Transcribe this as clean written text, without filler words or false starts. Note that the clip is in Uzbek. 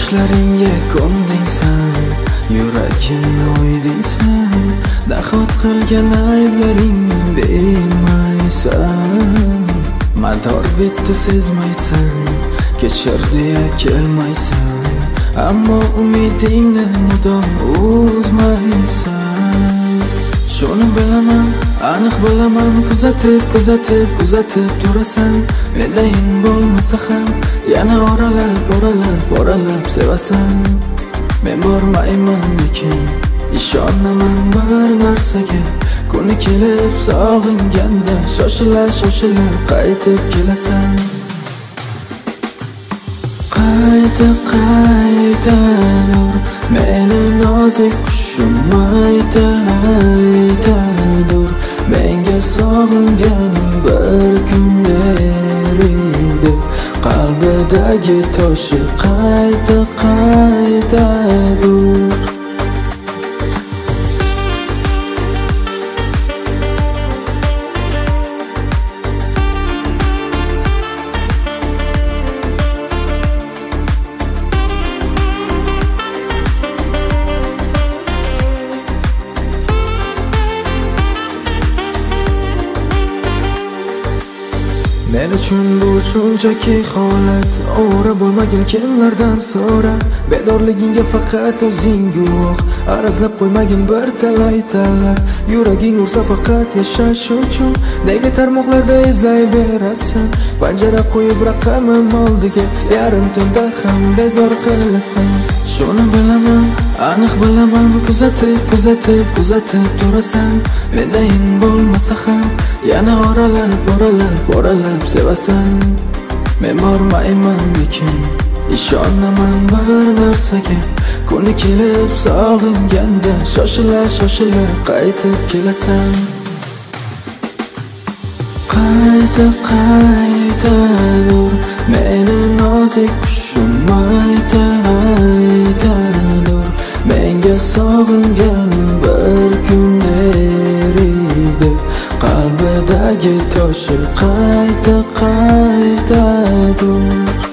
Sochlaringga ko'ndingsan, yuragimni o'ydingsan, nahot qilgan ayblaringni bilmaysan. Mador bitdi sezmaysan, kechir deya kelmaysan, ammo umidingni mudom uzmaysan. Shuni bilaman, aniq bilaman, kuzatib turasan. Mendayin bo'lmasa ham yana oralab sevasan. Men bormayman lekin ishonaman bir narsaga, kuni kelib sog'inganda shoshila qaytib kelasan. Qayta dur, meni nozik qushim, ayta dur. Menga sog'inganim bir kun eriydi, qalbidagi toshi qayta dur. Men uchun bu shunchaki holat, o'ra bo'lmagin kimlardan so'ra. Bedorligingga faqat o'zing guvoh, arazlab qo'ymagin bir talay talab. Yuraging ursa faqat yashash uchun, nega tarmoqlarda izlayverasan? Panjara qo'yib raqamim oldiga, yarim tunda ham bezor qilasan. Shuni bilaman, aniq bilaman, kuzatib turasan. Mendayin bo'lmasa ham yana oralab sevasan. Men bormayman lekin ishonaman bir narsaga, kuni kelib sog'inganda shoshila qaytib kelasan. Qayta dur, meni nozik qushim, ayta dur. Menga sog'inganim bir kun eriydi, qalbidagi toshi qayta dur.